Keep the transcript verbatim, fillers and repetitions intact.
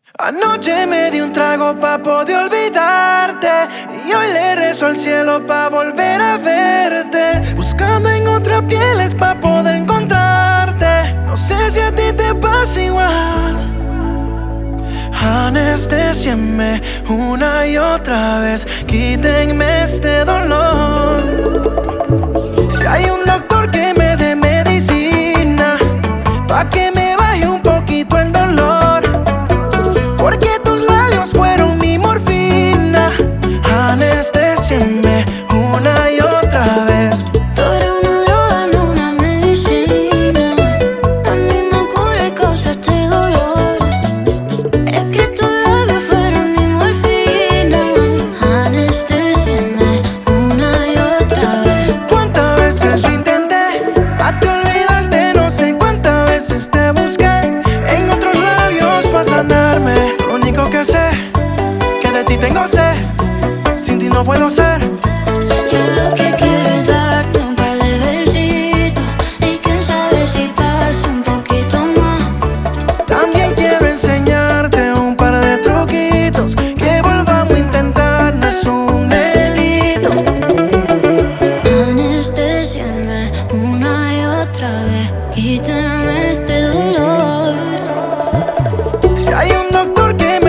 Anoche me di un trago pa' poder olvidarte, y hoy le rezo al cielo pa' volver a verte. Buscando en otras pieles pa' poder encontrarte. No sé si a ti te pasa igual. Anestésienme una y otra vez, quítenme este dolor. Si hay un doctor que me dé medicina pa' que me baje un poquito el dolor, porque tus labios fueron mi morfina. Anestésienme una y otra vez. Tú eres una droga, no una medicina. A mí me cura y causa este dolor. Es que tus labios fueron mi morfina. Anestésienme una y otra vez. ¿Cuántas veces yo intenté pa' te olvidarte? No sé cuántas veces te busqué en otros labios pa' sanarme. Lo único que sé, que de ti tengo sed. Sin ti no puedo ser. Yo lo que quiero es darte un par de besitos, y quién sabe si pasa un poquito más. También quiero enseñarte un par de truquitos, que volvamos a intentar, no es un delito. Anestésienme una y otra vez, quítame este dolor. Si hay un doctor que me